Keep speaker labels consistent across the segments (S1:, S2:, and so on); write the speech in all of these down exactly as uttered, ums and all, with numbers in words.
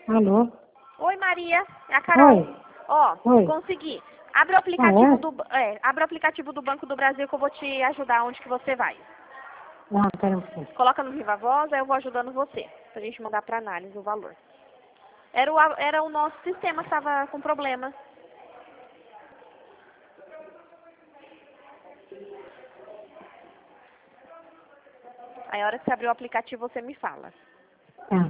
S1: Alô?
S2: Oi, Maria. É a Carol.
S1: Oi.
S2: Ó,
S1: Oi.
S2: consegui. Abre o aplicativo
S1: Ah, é?
S2: do é, abre o aplicativo do Banco do Brasil que eu vou te ajudar onde que você vai.
S1: Ah, pera um pouquinho.
S2: Coloca no Viva Voz, aí eu vou ajudando você. Pra gente mandar pra análise o valor. Era o, a- era o nosso sistema que estava com problema. Aí a hora que você abrir o aplicativo, você me fala.
S1: Tá.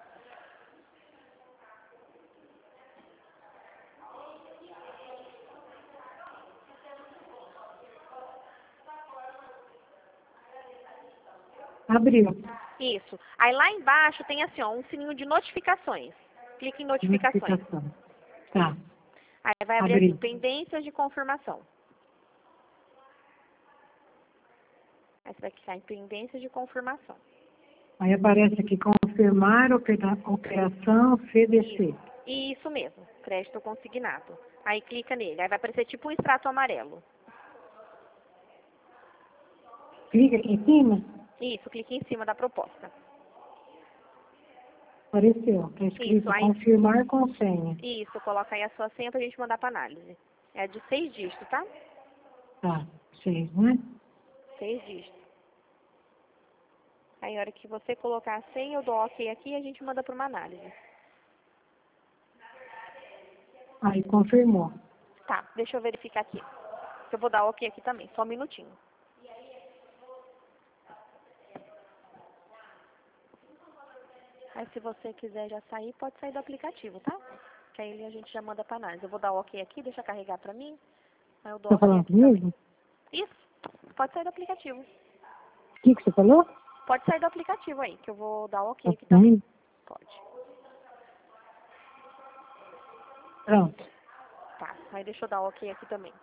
S1: Abriu.
S2: Isso. Aí lá embaixo tem assim, ó, um sininho de notificações. Clique em notificações.
S1: Notificação. Tá.
S2: Aí vai abrir assim,
S1: Abri.
S2: pendências de confirmação. Aí você vai clicar em pendências de confirmação.
S1: Aí aparece aqui, confirmar opera- operação C D C.
S2: Isso mesmo, crédito consignado. Aí clica nele, aí vai aparecer tipo um extrato amarelo.
S1: Clica aqui em cima.
S2: Isso, clique em cima da proposta.
S1: Apareceu. Está escrito
S2: Isso, aí,
S1: confirmar com senha.
S2: isso, coloca aí a sua senha pra gente mandar pra análise. É de seis dígitos, tá?
S1: Tá. Seis, né?
S2: Seis dígitos. Aí a hora que você colocar a senha, eu dou ok aqui e a gente manda pra uma análise.
S1: Aí confirmou.
S2: Tá, deixa eu verificar aqui. Eu vou dar ok aqui também, só um minutinho. Aí se você quiser já sair, pode sair do aplicativo, tá? Que aí a gente já manda pra análise. Eu vou dar ok aqui, deixa carregar pra mim. Aí eu dou
S1: Tá
S2: ok
S1: falando
S2: aqui também.
S1: comigo?
S2: Isso, pode sair do aplicativo.
S1: O que, que você falou?
S2: Pode sair do aplicativo aí, que eu vou dar ok aqui também.
S1: Ok.
S2: Pode.
S1: Pronto.
S2: Tá, aí deixa eu dar ok aqui também.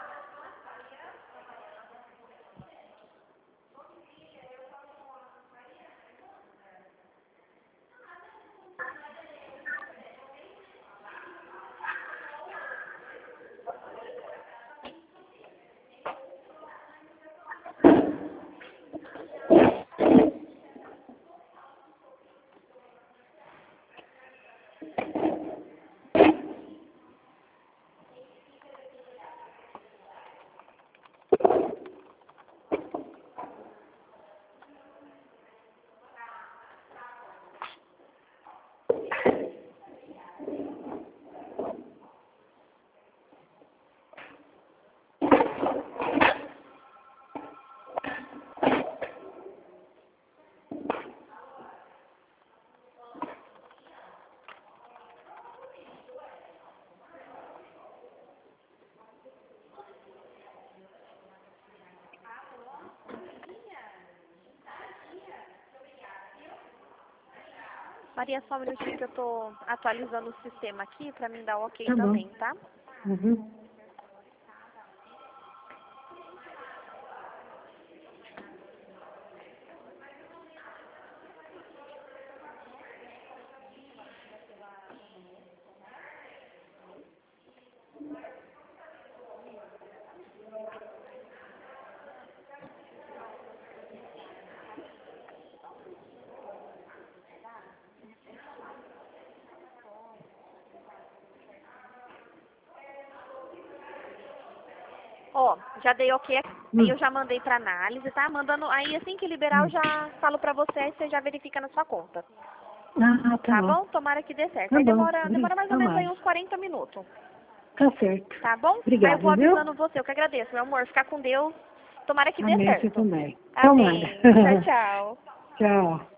S2: Maria, só um minutinho que eu tô atualizando o sistema aqui pra mim dar ok
S1: Tá bom.
S2: também, tá?
S1: Uhum.
S2: Ó, já dei ok aqui,
S1: Hum.
S2: aí eu já mandei pra análise, tá? Mandando, aí assim que liberar eu já falo pra você, aí você já verifica na sua conta.
S1: Ah, tá
S2: Tá
S1: bom.
S2: bom? Tomara que dê certo.
S1: Tá
S2: Aí
S1: bom.
S2: demora, demora mais ou menos aí
S1: Tomara.
S2: uns quarenta minutos.
S1: Tá certo.
S2: Tá bom? Aí eu vou
S1: Obrigada, viu?
S2: avisando você, eu que agradeço, meu amor. Ficar com Deus. Tomara que dê
S1: Amém, você
S2: certo.
S1: também. Tomara.
S2: Amém. Tchau, tchau.
S1: Tchau.